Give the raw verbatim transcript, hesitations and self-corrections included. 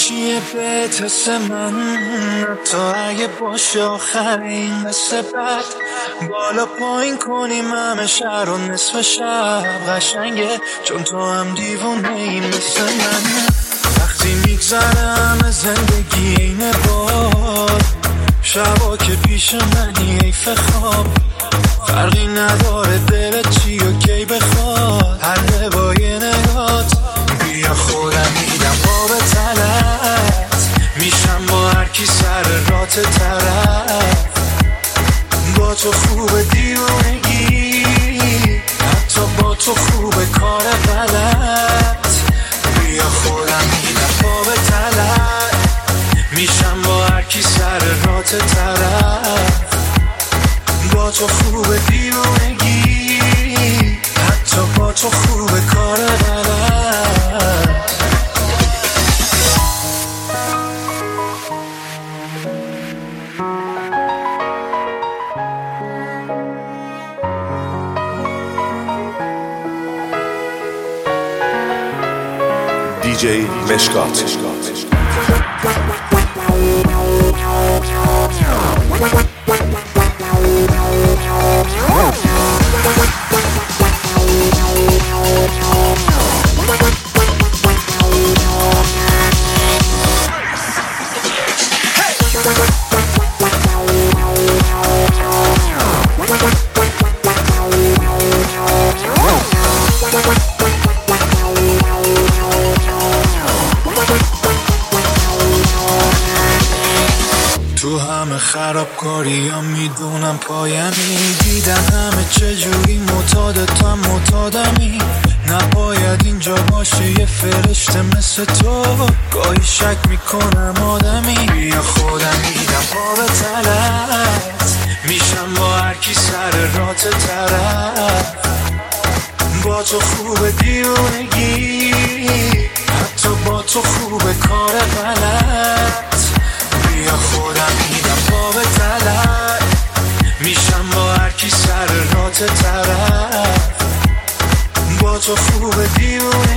چیه به تست من تا اگه باشه آخرین مثل بد بالا پایین کنیم همه شهر و نصف شب قشنگه چون تو هم دیوونه ای مثل من وقتی میگذرم زندگی اینه باد شبا که پیش منی حیف خواب فرقی نداره دلت چی و کی بخواد هر با یه نگات بیا خودم میدم با به تلت میشم با هر کی سر رات طرف با تو خوب دیوانگی حتی با تو خوب کار غلط بیا خودم میدم با به تلت میشم با هر کی سر رات طرف با تو خوب دیوانگی حتی با تو خوب کار غلط دی جی مشکات تو همه خرابکاری ها میدونم پایمی دیدن همه چجوری معتاد تو هم معتادمی نباید اینجا باشه یه فرشته مثل تو گاهی شک میکنم آدمی بیا خودم میدم با به تلت میشم با هر کی سر رات طرف با تو خوب دیوانگی حتی با تو خوب کار غلط بیا خودم میدم با به تلت میشم با هر کی سر رات طرف با تو خوب دیوانگی